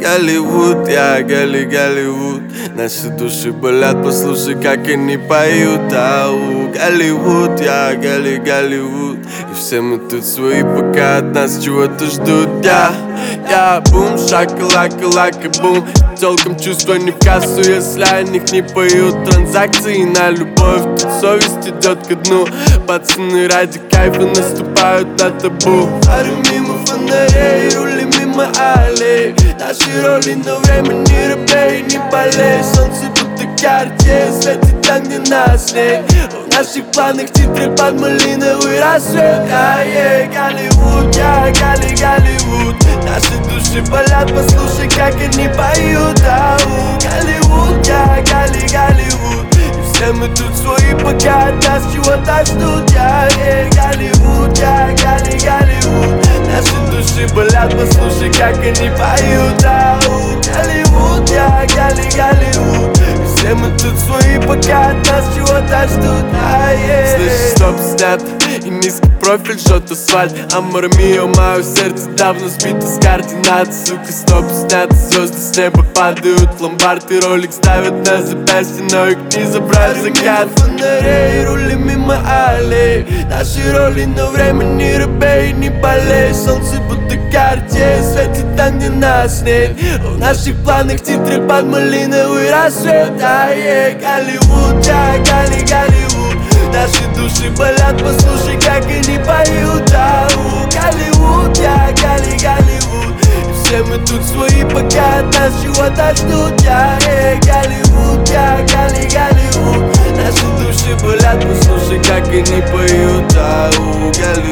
Голливуд, я Голливуд. Наши души болят, послушай, как они поют. Ау, Голливуд, я Голливуд. И все мы тут свои, пока от нас чего-то ждут. Я бум, шакалака, лака, бум. Толком чувства не в кассу, если о них не поют. Транзакции на любовь, тут совесть идет ко дну. Пацаны ради кайфа наступают на табу. Парю мимо фонарей, рулим мимо аллей. Наши роли, но время не робей, не болей. Солнце будто карте, светит там, где нас нет. В наших планах титры под малиновый рассвет. Голливуд, я Голливуд. Наши души болят, послушай, как они поют. Ау, Голливуд, я Голливуд. И все мы тут свои, пока от нас чего-то ждут. Голливуд, я Голливуд. Наши души болят, послушай, как они поют. Ау, Голливуд, я Голливуд. И все мы тут свои, пока от нас чего-то ждут. Слышишь, стоп, снят и низкий профиль, жжет асфальт. Амор мио, мое сердце давно сбито с координат. Сука, стоп, снят, звезды с неба падают в ломбард. И ролик ставят на запястье, но их не забрать закат. Фонарей, рулим мимо аллей. Наши роли, но время не робей, не болей. Солнце будто карте, светит там, где нас нет. В наших планах титры под малиновый рассвет. Голливуд, я Голливуд. Наши души болят, послушай, как они поют. Ау, Голливуд, я Голливуд. И все мы тут свои, пока от нас чего-то ждут. Голливуд, я Голливуд. Наши души болят, послушай, как они поют. Ау, Голливуд.